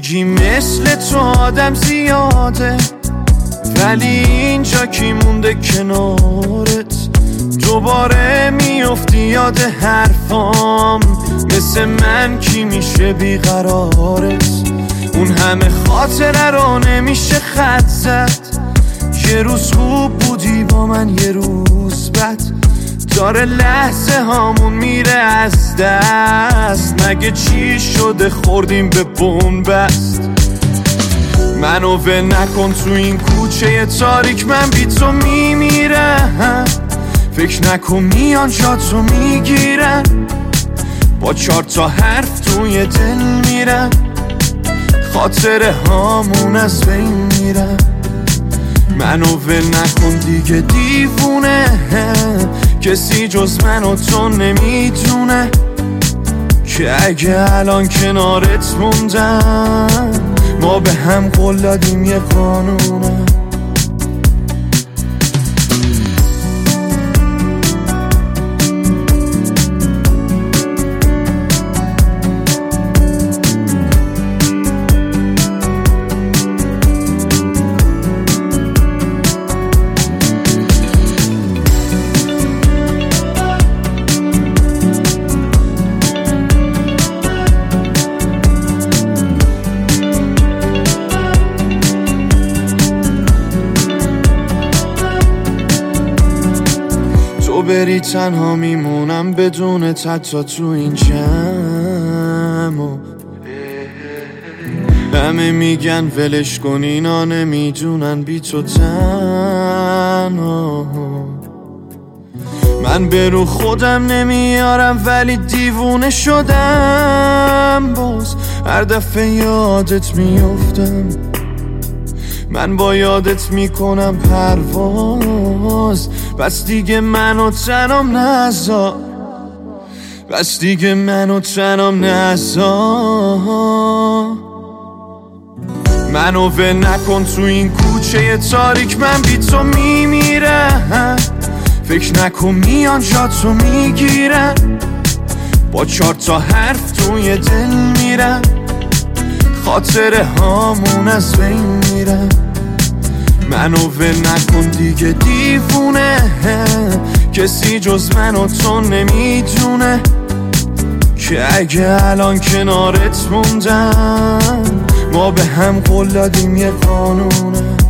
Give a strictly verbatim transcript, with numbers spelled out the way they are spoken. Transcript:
میگی مثل تو آدم زیاده، ولی اینجا کی مونده کنارت؟ دوباره میافتی یاد حرفام، مثل من کی میشه بیقرارت؟ اون همه خاطره رو نمیشه خط زد، یه روز خوب بودی با من یه روز بد، داره لحظه هامون میره از دست. مگه چی شده خوردیم به بنبست؟ منو ول نکن تو این کوچه تاریک، من بی تو میمیرم. فکر نکن میان جاتو میگیرن، با چار تا حرف توی دل میرم، خاطره هامون از بین میرم. منو ول نکن دیگه دیوونه، کسی جز من و تو نمیدونه که اگه الان کنارت موندم، ما به هم قول دادیم یه قانونه. تو بری تنها میمونم بدون حتی تو این جمع، همه میگن ولش کن اینا نمیدونن بی تو تنها. من به رو خودم نمیارم ولی دیوونه شدم، باز هر دفعه یادت میافتم. من با یادت میکنم پرواز، بس دیگه منو تنم نذار، بس دیگه منو تنم نذار. منو ول نکن تو این کوچه تاریک، من بی تو میمیرم. فکر نکن میان جاتو میگیرن، با چار تا حرف توی دل میرم، خاطره هامون از بین میرم. منو ول نکن دیگه دیوونه، کسی جز من و تو نمیدونه که اگه الان کنارت موندم، ما به هم قول دادیم یه قانونه.